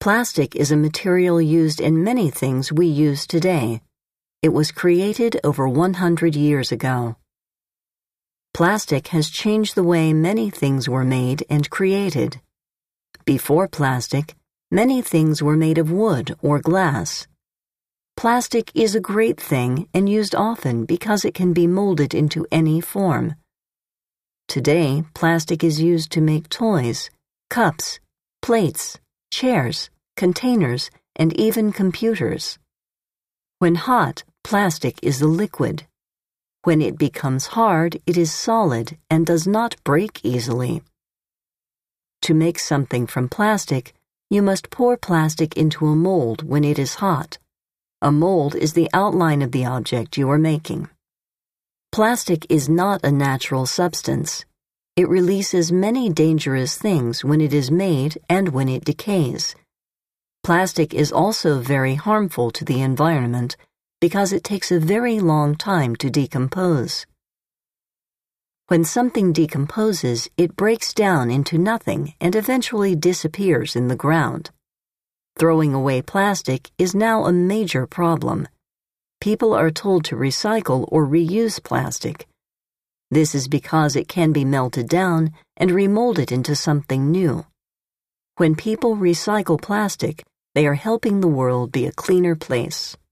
Plastic is a material used in many things we use today. It was created over 100 years ago. Plastic has changed the way many things were made and created. Before plastic, many things were made of wood or glass. Plastic is a great thing and used often because it can be molded into any form. Today, plastic is used to make toys, cups, plates, chairs, containers, and even computers. When hot, plastic is a liquid. When it becomes hard, it is solid and does not break easily. To make something from plastic, you must pour plastic into a mold when it is hot. A mold is the outline of the object you are making. Plastic is not a natural substance. It releases many dangerous things when it is made and when it decays. Plastic is also very harmful to the environment because it takes a very long time to decompose. When something decomposes, it breaks down into nothing and eventually disappears in the ground. Throwing away plastic is now a major problem. People are told to recycle or reuse plastic. This is because it can be melted down and remolded into something new. When people recycle plastic, they are helping the world be a cleaner place.